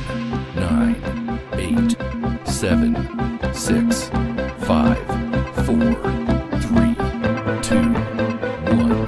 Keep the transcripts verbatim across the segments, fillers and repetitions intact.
nine, eight, seven, six, five, four, three, two, one.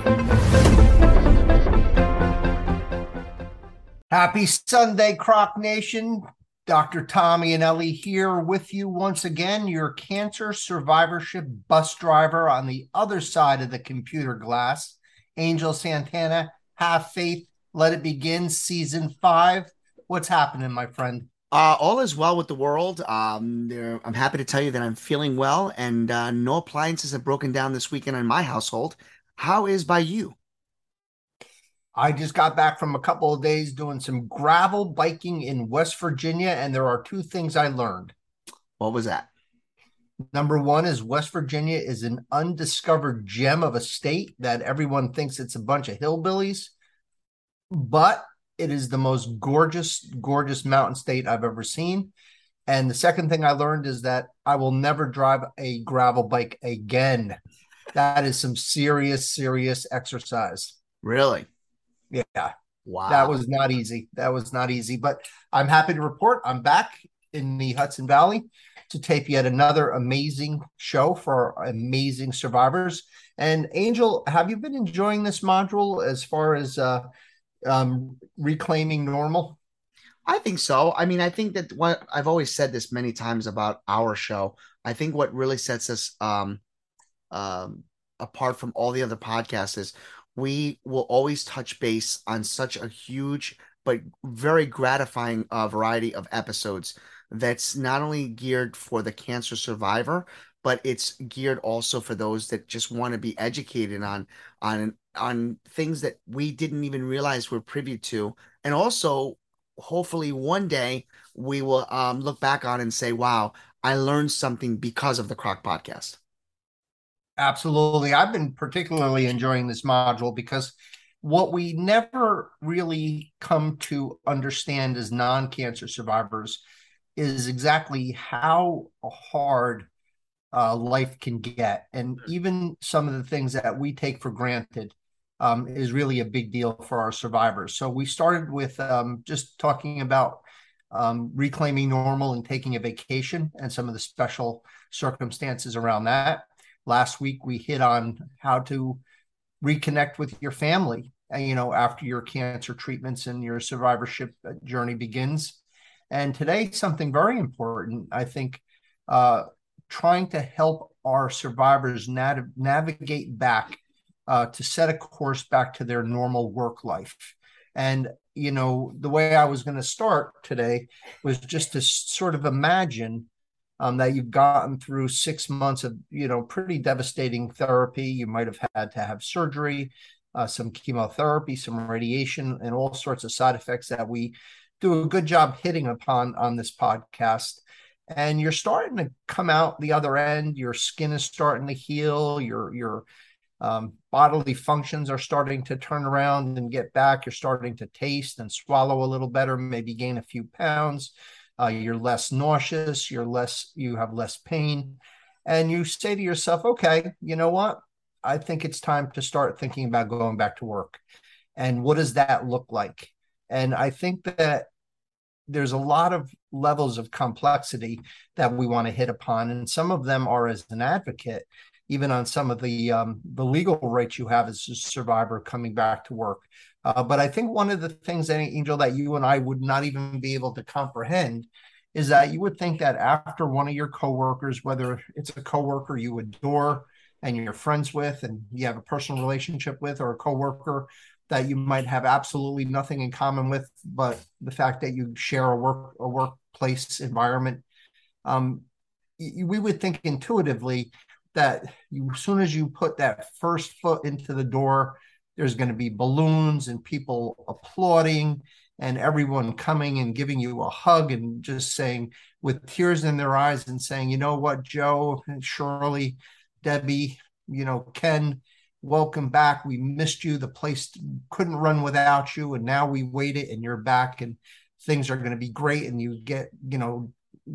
Happy Sunday, Croc Nation. Doctor Tommy and Ellie here with you once again, your cancer survivorship bus driver on the other side of the computer glass. Angel Santana, Have Faith, Let It Begin, Season five. What's happening, my friend? Uh, all is well with the world. Um, there, I'm happy to tell you that I'm feeling well, and uh, no appliances have broken down this weekend in my household. How is by you? I just got back from a couple of days doing some gravel biking in West Virginia, and there are two things I learned. What was that? Number one is West Virginia is an undiscovered gem of a state that everyone thinks it's a bunch of hillbillies, but it is the most gorgeous, gorgeous mountain state I've ever seen. And the second thing I learned is that I will never drive a gravel bike again. That is some serious, serious exercise. Really? Yeah. Wow. That was not easy. That was not easy. But I'm happy to report I'm back in the Hudson Valley to tape yet another amazing show for our amazing survivors. And Angel, have you been enjoying this module as far as uh, um, reclaiming normal? I think so. I mean, I think that what I've always said this many times about our show. I think what really sets us um, um, apart from all the other podcasts is we will always touch base on such a huge but very gratifying uh, variety of episodes that's not only geared for the cancer survivor, but it's geared also for those that just want to be educated on on on things that we didn't even realize we're privy to. And also, hopefully one day we will um, look back on and say, wow, I learned something because of the Croc Podcast. Absolutely. I've been particularly enjoying this module because what we never really come to understand as non-cancer survivors is exactly how hard uh, life can get. And even some of the things that we take for granted um, is really a big deal for our survivors. So we started with um, just talking about um, reclaiming normal and taking a vacation and some of the special circumstances around that. Last week, we hit on how to reconnect with your family, you know, after your cancer treatments and your survivorship journey begins. And today, something very important, I think, uh, trying to help our survivors nav- navigate back uh, to set a course back to their normal work life. And, you know, the way I was going to start today was just to sort of imagine Um, that you've gotten through six months of, you know, pretty devastating therapy. You might have had to have surgery, uh, some chemotherapy, some radiation, and all sorts of side effects that we do a good job hitting upon on this podcast. And you're starting to come out the other end. Your skin is starting to heal. Your your um, bodily functions are starting to turn around and get back. You're starting to taste and swallow a little better, maybe gain a few pounds. Uh, you're less nauseous, you're less, you have less pain. And you say to yourself, okay, you know what? I think it's time to start thinking about going back to work. And what does that look like? And I think that there's a lot of levels of complexity that we want to hit upon. And some of them are as an advocate, even on some of the um, the legal rights you have as a survivor coming back to work. Uh, but I think one of the things, Angel, that you and I would not even be able to comprehend is that you would think that after one of your coworkers, whether it's a coworker you adore and you're friends with and you have a personal relationship with, or a coworker that you might have absolutely nothing in common with, but the fact that you share a work a workplace environment, um, we would think intuitively that you, as soon as you put that first foot into the door, there's going to be balloons and people applauding and everyone coming and giving you a hug and just saying with tears in their eyes and saying, you know what, Joe and Shirley, Debbie, you know, Ken, welcome back. We missed you. The place couldn't run without you. And now we waited and you're back and things are going to be great. And you get, you know,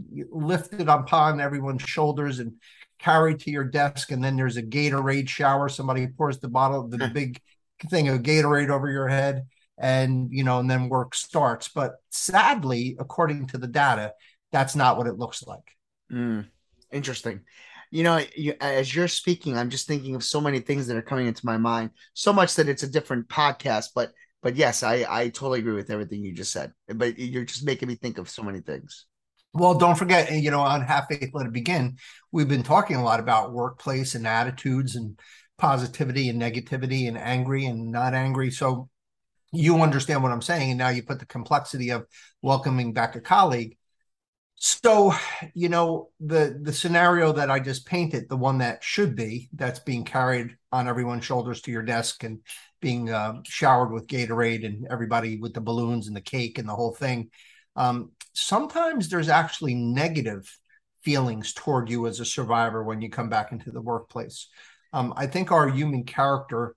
lifted upon everyone's shoulders and carried to your desk. And then there's a Gatorade shower. Somebody pours the bottle, the big thing of Gatorade over your head. and, you know, and then work starts. But sadly, according to the data, that's not what it looks like. Mm, interesting. You know, you, as you're speaking, I'm just thinking of so many things that are coming into my mind. So much that it's a different podcast, but but yes, I I totally agree with everything you just said. But you're just making me think of so many things. Well, don't forget, you know, on Have Faith, Let It Begin, we've been talking a lot about workplace and attitudes and positivity and negativity and angry and not angry. So you understand what I'm saying. And now you put the complexity of welcoming back a colleague. So, you know, the the scenario that I just painted, the one that should be, that's being carried on everyone's shoulders to your desk and being uh, showered with Gatorade and everybody with the balloons and the cake and the whole thing. Um, sometimes there's actually negative feelings toward you as a survivor when you come back into the workplace. Um, I think our human character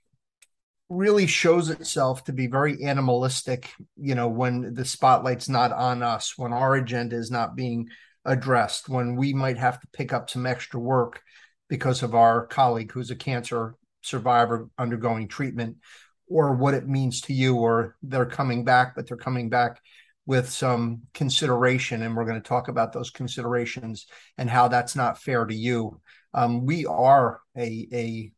really shows itself to be very animalistic, you know, when the spotlight's not on us, when our agenda is not being addressed, when we might have to pick up some extra work because of our colleague who's a cancer survivor undergoing treatment, or what it means to you, or they're coming back, but they're coming back with some consideration. And we're going to talk about those considerations and how that's not fair to you. Um, we are a, a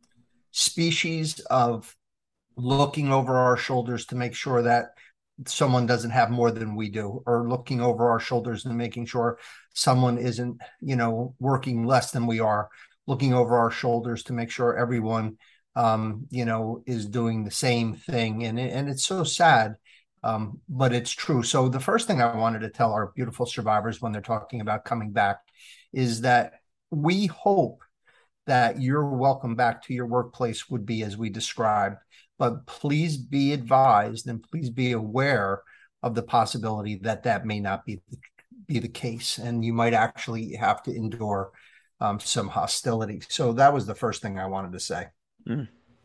species of looking over our shoulders to make sure that someone doesn't have more than we do, or looking over our shoulders and making sure someone isn't, you know, working less than we are, looking over our shoulders to make sure everyone, um, you know, is doing the same thing. And, and it's so sad, um, but it's true. So the first thing I wanted to tell our beautiful survivors when they're talking about coming back is that we hope that your welcome back to your workplace would be as we described. But please be advised and please be aware of the possibility that that may not be the, be the case. And you might actually have to endure um, some hostility. So that was the first thing I wanted to say. Mm.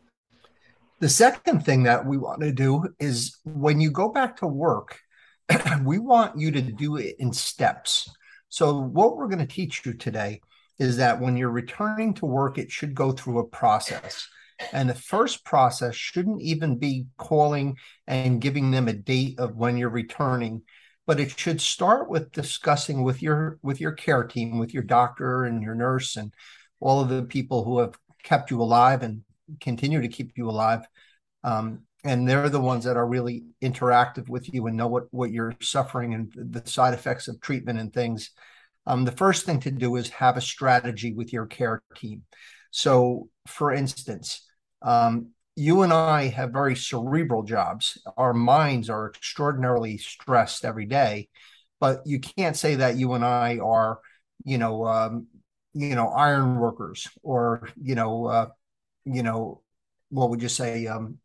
The second thing that we want to do is when you go back to work, we want you to do it in steps. So what we're going to teach you today is that when you're returning to work, it should go through a process. And the first process shouldn't even be calling and giving them a date of when you're returning, but it should start with discussing with your with your care team, with your doctor and your nurse and all of the people who have kept you alive and continue to keep you alive. Um, and they're the ones that are really interactive with you and know what, what you're suffering and the side effects of treatment and things. Um, the first thing to do is have a strategy with your care team. So, for instance, um, you and I have very cerebral jobs. Our minds are extraordinarily stressed every day, but you can't say that you and I are, you know, um, you know, iron workers or, you know, uh, you know, what would you say, um,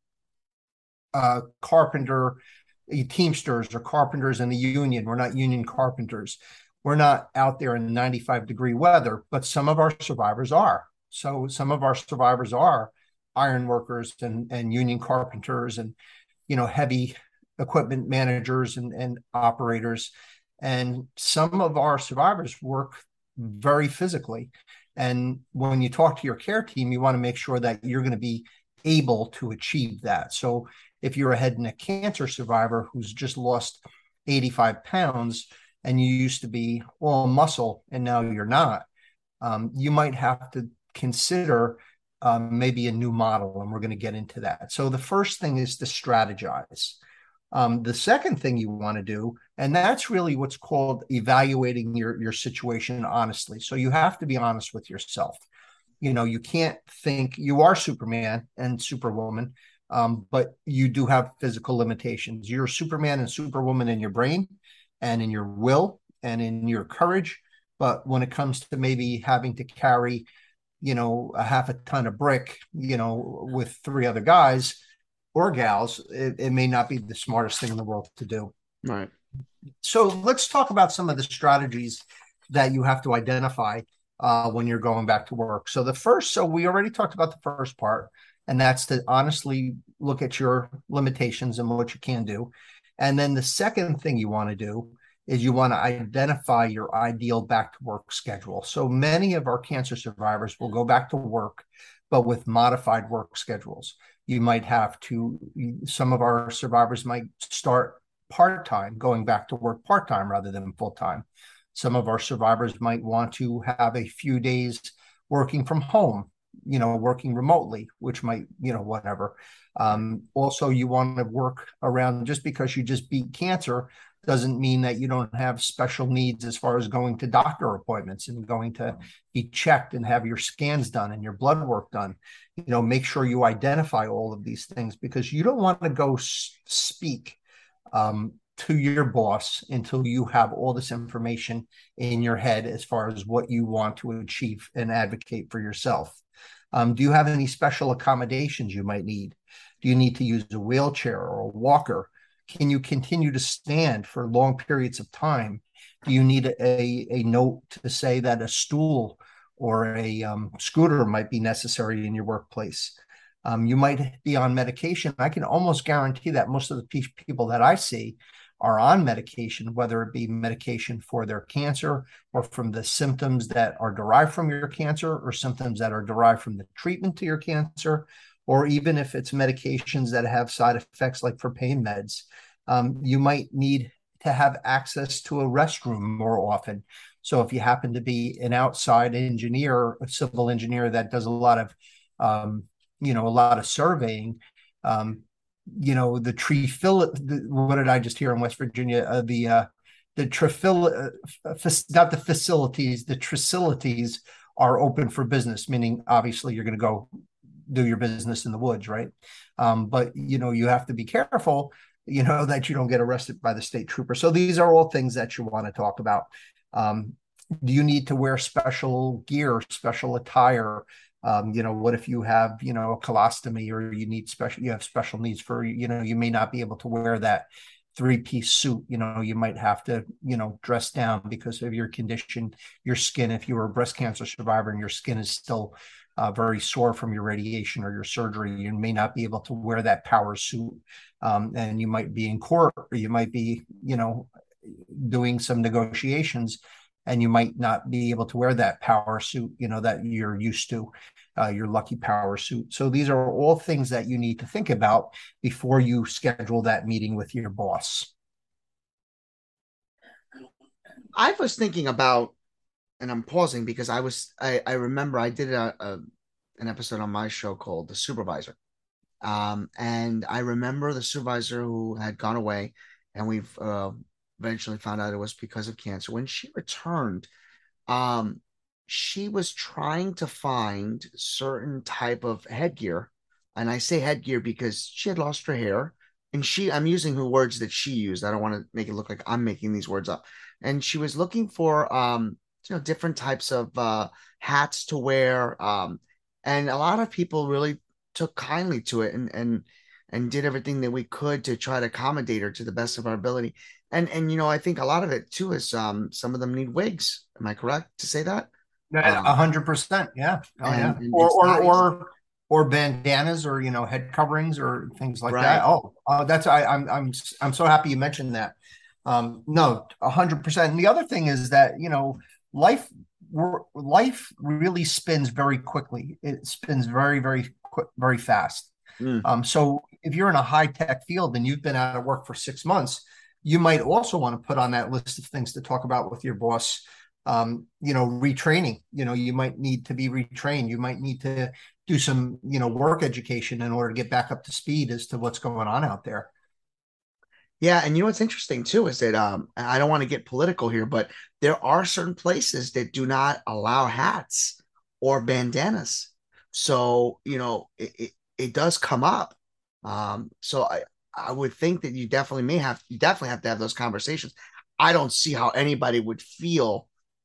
uh, carpenter, teamsters or carpenters in the union. We're not union carpenters. We're not out there in ninety-five degree weather, but some of our survivors are. So some of our survivors are iron workers and, and union carpenters and, you know, heavy equipment managers and, and operators. And some of our survivors work very physically. And when you talk to your care team, you want to make sure that you're going to be able to achieve that. So if you're a head and neck cancer survivor who's just lost eighty-five pounds and you used to be all muscle and now you're not, um, you might have to consider um, maybe a new model, and we're going to get into that. So the first thing is to strategize. Um, the second thing you want to do, and that's really what's called evaluating your, your situation honestly. So you have to be honest with yourself. You know, you can't think you are Superman and Superwoman, um, but you do have physical limitations. You're Superman and Superwoman in your brain and in your will and in your courage. But when it comes to maybe having to carry, you know, a half a ton of brick, you know, with three other guys or gals, it, it may not be the smartest thing in the world to do. Right. So let's talk about some of the strategies that you have to identify uh, when you're going back to work. So the first, so we already talked about the first part, and that's to honestly look at your limitations and what you can do. And then the second thing you want to do is you want to identify your ideal back to work schedule. So many of our cancer survivors will go back to work, but with modified work schedules. You might have to, some of our survivors might start part-time, going back to work part-time rather than full-time. Some of our survivors might want to have a few days working from home, you know, working remotely, which might, you know, whatever. Um, also, you want to work around, just because you just beat cancer doesn't mean that you don't have special needs as far as going to doctor appointments and going to be checked and have your scans done and your blood work done. You know, make sure you identify all of these things, because you don't want to go speak um, to your boss until you have all this information in your head as far as what you want to achieve and advocate for yourself. Um, do you have any special accommodations you might need? Do you need to use a wheelchair or a walker? Can you continue to stand for long periods of time? Do you need a, a note to say that a stool or a um, scooter might be necessary in your workplace? Um, you might be on medication. I can almost guarantee that most of the pe- people that I see are on medication, whether it be medication for their cancer or from the symptoms that are derived from your cancer, or symptoms that are derived from the treatment to your cancer, or even if it's medications that have side effects, like for pain meds. Um, you might need to have access to a restroom more often. So if you happen to be an outside engineer, a civil engineer that does a lot of, um, you know, a lot of surveying, um, you know, the tree fill, what did I just hear in West Virginia? Uh, the, uh, the trifil, uh, not the facilities, the facilities are open for business, meaning obviously you're going to go do your business in the woods, right? Um, but, you know, you have to be careful, you know, that you don't get arrested by the state trooper. So these are all things that you want to talk about. Um, do you need to wear special gear, special attire? Um, you know, what if you have, you know, a colostomy, or you need special, you have special needs for, you know, you may not be able to wear that three-piece suit. You know, you might have to, you know, dress down because of your condition, your skin. If you were a breast cancer survivor and your skin is still uh, very sore from your radiation or your surgery, you may not be able to wear that power suit. Um, and you might be in court, or you might be, you know, doing some negotiations, and you might not be able to wear that power suit, you know, that you're used to, uh, your lucky power suit. So these are all things that you need to think about before you schedule that meeting with your boss. I was thinking about, and I'm pausing because I was, I, I remember I did a, a an episode on my show called The Supervisor. Um, and I remember the supervisor who had gone away, and we've uh, eventually found out it was because of cancer. When she returned, um, she was trying to find certain type of headgear. And I say headgear because she had lost her hair. And she, I'm using the words that she used. I don't want to make it look like I'm making these words up. And she was looking for, um, you know, different types of uh, hats to wear. Um, and a lot of people really took kindly to it, and and and did everything that we could to try to accommodate her to the best of our ability. And and you know, I think a lot of it too is um some of them need wigs. Am I correct to say that? A Um, hundred percent, yeah, oh and, yeah, and or it's or not easy. or or bandanas, or you know, head coverings, or things like Right. that. Oh, uh, that's I, I'm I'm I'm so happy you mentioned that. Um, no, a hundred percent. And the other thing is that, you know, life life really spins very quickly. It spins very very quick, very fast. Mm. Um, so if you're in a high tech field and you've been out of work for six months, you might also want to put on that list of things to talk about with your boss. Um, you know, retraining. You know, you might need to be retrained. You might need to do some, you know, work education in order to get back up to speed as to what's going on out there. Yeah, and you know what's interesting too is that um, I don't want to get political here, but there are certain places that do not allow hats or bandanas. So you know, it it, it does come up. Um, so I I would think that you definitely may have you definitely have to have those conversations. I don't see how anybody would feel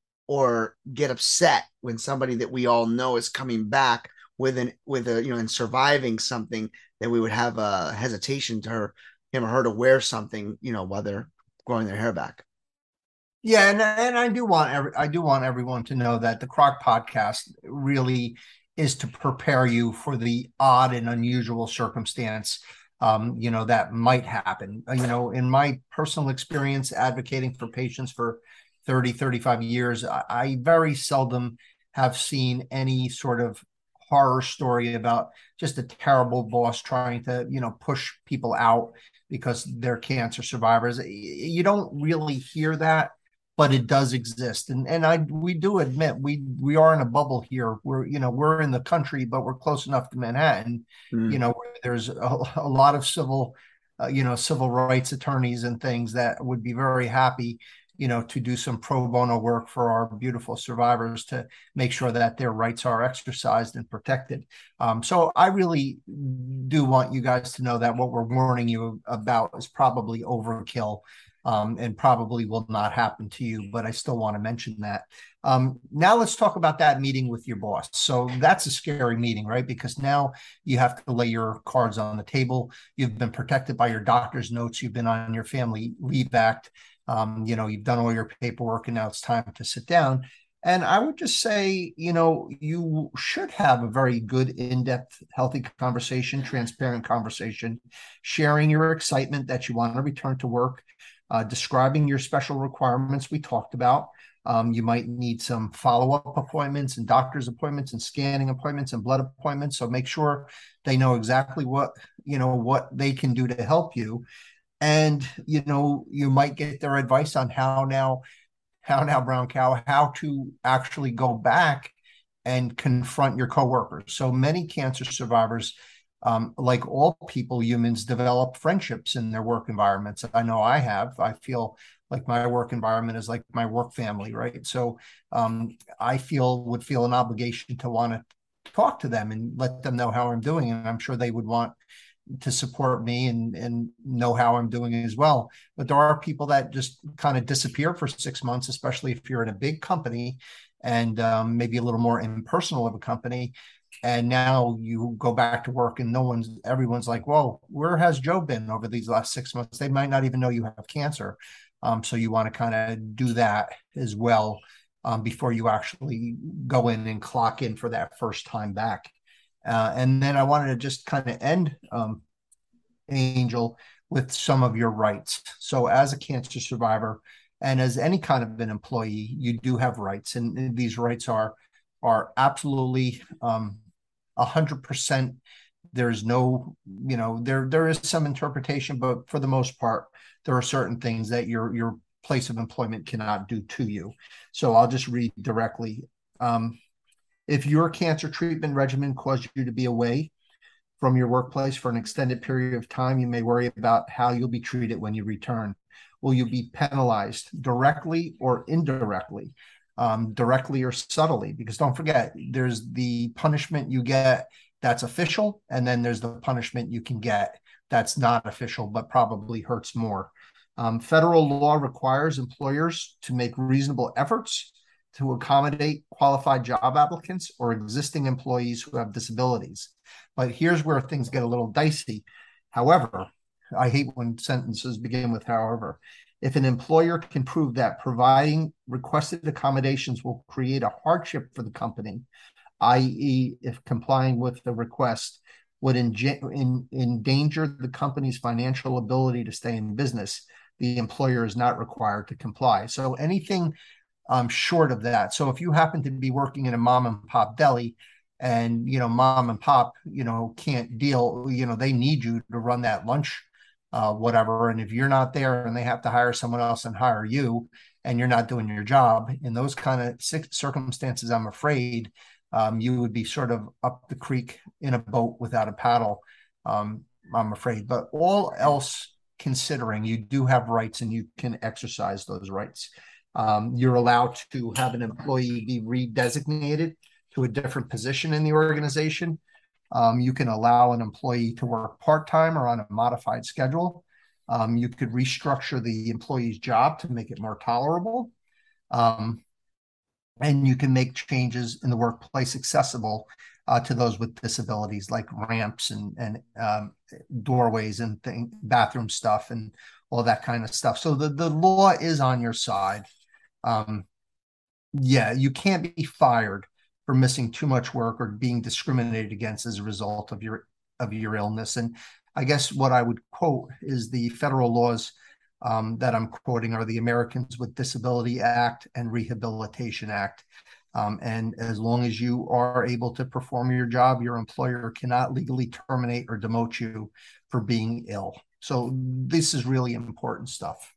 or get upset when somebody that we all know is coming back with an with a you know and surviving something, that we would have a hesitation to her him or her to wear something, you know, while they're growing their hair back. Yeah, and and I do want every, I do want everyone to know that the Croc Podcast really is to prepare you for the odd and unusual circumstance, um, you know, that might happen. Uh, You know, in my personal experience advocating for patients for thirty, thirty-five years, I, I very seldom have seen any sort of horror story about just a terrible boss trying to, you know, push people out because they're cancer survivors. You don't really hear that, but it does exist. And and I we do admit we we are in a bubble here. We're, you know, we're in the country, but we're close enough to Manhattan, mm. you know, where there's a, a lot of civil, uh, you know, civil rights attorneys and things that would be very happy, you know, to do some pro bono work for our beautiful survivors to make sure that their rights are exercised and protected. Um, so I really do want you guys to know that what we're warning you about is probably overkill, um, and probably will not happen to you, but I still want to mention that. Um, now let's talk about that meeting with your boss. So that's a scary meeting, right? Because now you have to lay your cards on the table. You've been protected by your doctor's notes. You've been on your Family Leave Act. Um, you know, you've done all your paperwork, and now it's time to sit down. And I would just say, you know, you should have a very good, in-depth, healthy conversation, transparent conversation, sharing your excitement that you want to return to work, uh, describing your special requirements we talked about. Um, you might need some follow-up appointments and doctor's appointments and scanning appointments and blood appointments. So make sure they know exactly what, you know, what they can do to help you. And, you know, you might get their advice on how now, how now, brown cow, how to actually go back and confront your coworkers. So many cancer survivors, um, like all people, humans, develop friendships in their work environments. I know I have. I feel like my work environment is like my work family, right? So um, I feel would feel an obligation to want to talk to them and let them know how I'm doing. And I'm sure they would want to support me and, and know how I'm doing as well. But there are people that just kind of disappear for six months, especially if you're in a big company and um, maybe a little more impersonal of a company. And now you go back to work and no one's, everyone's like, whoa, where has Joe been over these last six months? They might not even know you have cancer. Um, so you want to kind of do that as well um, before you actually go in and clock in for that first time back. Uh, and then I wanted to just kind of end, um, Angel, with some of your rights. So as a cancer survivor and as any kind of an employee, you do have rights. And, and these rights are, are absolutely um, one hundred percent. There's no, you know, there there is some interpretation, but for the most part, there are certain things that your, your place of employment cannot do to you. So I'll just read directly. Um, If your cancer treatment regimen caused you to be away from your workplace for an extended period of time, you may worry about how you'll be treated when you return. Will you be penalized directly or indirectly, um, directly or subtly? Because don't forget, there's the punishment you get that's official, and then there's the punishment you can get that's not official but probably hurts more. Um, federal law requires employers to make reasonable efforts to accommodate qualified job applicants or existing employees who have disabilities. But here's where things get a little dicey. However, I hate when sentences begin with however. If an employer can prove that providing requested accommodations will create a hardship for the company, that is, if complying with the request would in, in, endanger the company's financial ability to stay in business, the employer is not required to comply. So anything Um, short of that. So if you happen to be working in a mom and pop deli and, you know, mom and pop, you know, can't deal, you know, they need you to run that lunch, uh, whatever. And if you're not there and they have to hire someone else and hire you and you're not doing your job in those kind of circumstances, I'm afraid um, you would be sort of up the creek in a boat without a paddle. Um, I'm afraid, but all else considering, you do have rights and you can exercise those rights. Um, you're allowed to have an employee be redesignated to a different position in the organization. Um, you can allow an employee to work part-time or on a modified schedule. Um, you could restructure the employee's job to make it more tolerable. Um, and you can make changes in the workplace accessible uh, to those with disabilities, like ramps and, and um, doorways and thing, bathroom stuff and all that kind of stuff. So the, the law is on your side. Um, yeah, you can't be fired for missing too much work or being discriminated against as a result of your of your illness. And I guess what I would quote is the federal laws um, that I'm quoting are the Americans with Disability Act and Rehabilitation Act. Um, and as long as you are able to perform your job, your employer cannot legally terminate or demote you for being ill. So this is really important stuff.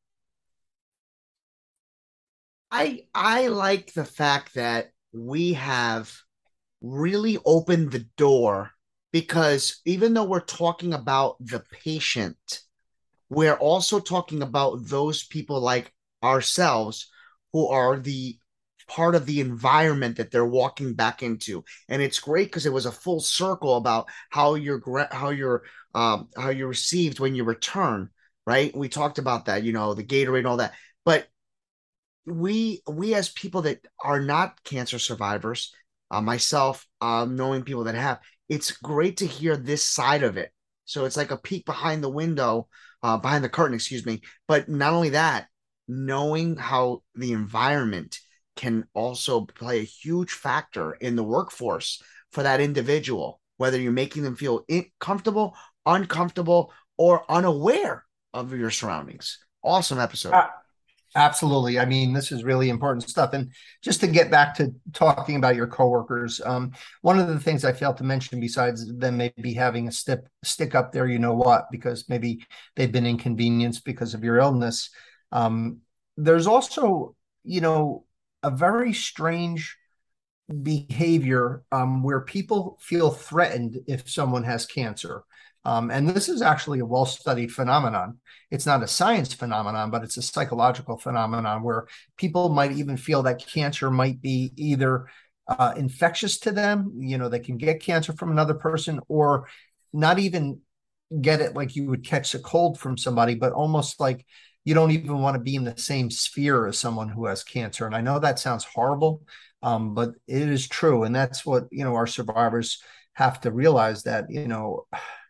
I I like the fact that we have really opened the door, because even though we're talking about the patient, we're also talking about those people like ourselves who are the part of the environment that they're walking back into. And it's great because it was a full circle about how you're how you're um, how you're received when you return. Right? We talked about that, you know, the Gatorade and all that, but we we as people that are not cancer survivors, uh, myself, um, knowing people that have, it's great to hear this side of it. So it's like a peek behind the window, uh, behind the curtain, excuse me. But not only that, knowing how the environment can also play a huge factor in the workforce for that individual, whether you're making them feel in- comfortable, uncomfortable, or unaware of your surroundings. Awesome episode. Uh, Absolutely. I mean, this is really important stuff. And just to get back to talking about your coworkers, um, one of the things I failed to mention, besides them maybe having a stip, stick up there, you know what, because maybe they've been inconvenienced because of your illness. Um, there's also, you know, a very strange behavior um, where people feel threatened if someone has cancer. Um, and this is actually a well-studied phenomenon. It's not a science phenomenon, but it's a psychological phenomenon where people might even feel that cancer might be either uh, infectious to them, you know, they can get cancer from another person, or not even get it like you would catch a cold from somebody, but almost like you don't even want to be in the same sphere as someone who has cancer. And I know that sounds horrible, um, but it is true. And that's what, you know, our survivors have to realize, that, you know,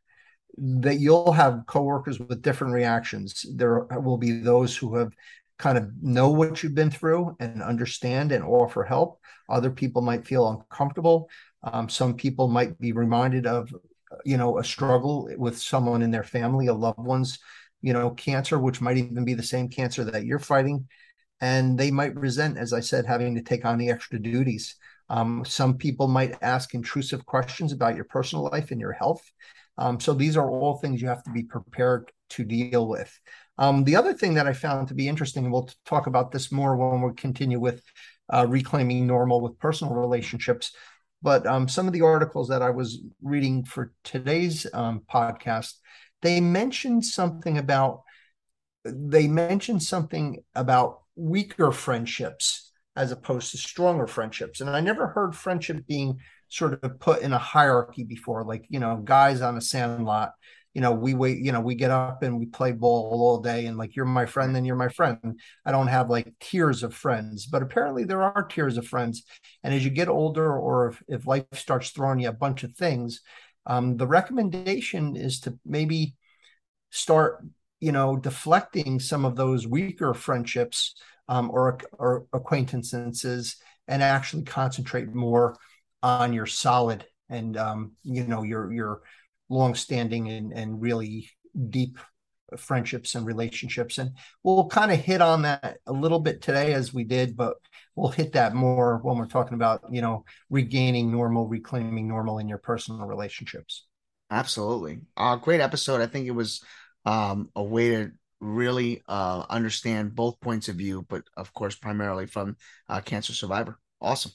that you'll have coworkers with different reactions. There will be those who have kind of know what you've been through and understand and offer help. Other people might feel uncomfortable. Um, some people might be reminded of, you know, a struggle with someone in their family, a loved one's, you know, cancer, which might even be the same cancer that you're fighting. And they might resent, as I said, having to take on the extra duties. Um, some people might ask intrusive questions about your personal life and your health. Um, so these are all things you have to be prepared to deal with. Um, the other thing that I found to be interesting, and we'll talk about this more when we continue with uh, reclaiming normal with personal relationships, but um, some of the articles that I was reading for today's um, podcast, they mentioned something about they mentioned something about weaker friendships as opposed to stronger friendships. And I never heard friendship being sort of put in a hierarchy before, like, you know, guys on a sand lot, you know, we wait, you know, we get up and we play ball all day, and like, you're my friend, then you're my friend. I don't have like tiers of friends, but apparently there are tiers of friends. And as you get older, or if, if life starts throwing you a bunch of things, um, the recommendation is to maybe start, you know, deflecting some of those weaker friendships, um, or, or acquaintances, and actually concentrate more on your solid and, um, you know, your your longstanding and, and really deep friendships and relationships. And we'll kind of hit on that a little bit today, as we did, but we'll hit that more when we're talking about, you know, regaining normal, reclaiming normal in your personal relationships. Absolutely. Uh, great episode. I think it was um, a way to really uh, understand both points of view, but of course, primarily from a cancer survivor. Awesome.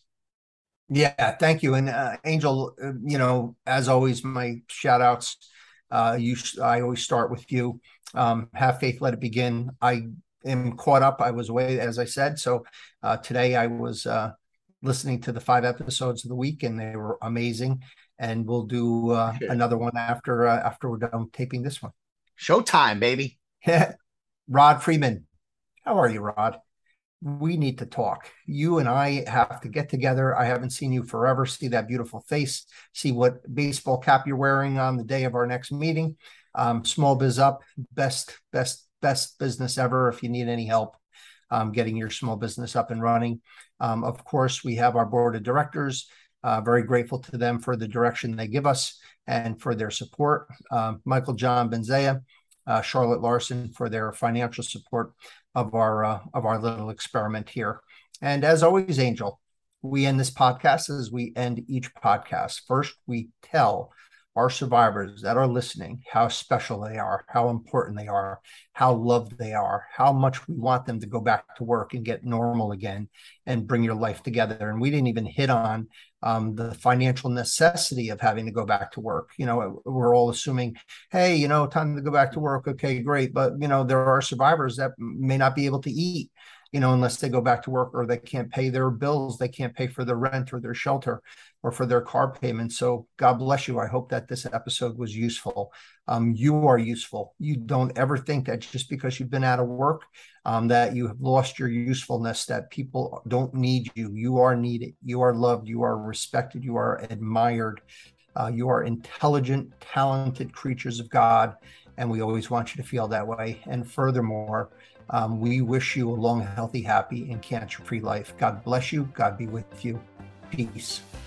Yeah, thank you. And uh, Angel, uh, you know, as always, my shout outs, uh, you, I always start with you. Um, have faith, let it begin. I am caught up. I was away, as I said. So uh, today I was uh, listening to the five episodes of the week, and they were amazing. And we'll do uh, another one after uh, after we're done taping this one. Showtime, baby. Rod Freeman, how are you, Rod? We need to talk. You and I have to get together. I haven't seen you forever. See that beautiful face. See what baseball cap you're wearing on the day of our next meeting. Um, Small Biz Up, best, best, best business ever. If you need any help um, getting your small business up and running. Um, of course, we have our board of directors. Uh, very grateful to them for the direction they give us and for their support. Uh, Michael John Benzea, uh, Charlotte Larson for their financial support of our uh, of our little experiment here. And as always, Angel, we end this podcast as we end each podcast. First, we tell our survivors that are listening how special they are, how important they are, how loved they are, how much we want them to go back to work and get normal again and bring your life together. And we didn't even hit on um, the financial necessity of having to go back to work. You know, we're all assuming, hey, you know, time to go back to work. Okay, great. But, you know, there are survivors that may not be able to eat, you know, unless they go back to work, or they can't pay their bills. They can't pay for their rent or their shelter or for their car payments. So God bless you. I hope that this episode was useful. Um, you are useful. You don't ever think that just because you've been out of work, um, that you have lost your usefulness, that people don't need you. You are needed. You are loved. You are respected. You are admired. Uh, you are intelligent, talented creatures of God. And we always want you to feel that way. And furthermore, Um, we wish you a long, healthy, happy, and cancer-free life. God bless you. God be with you. Peace.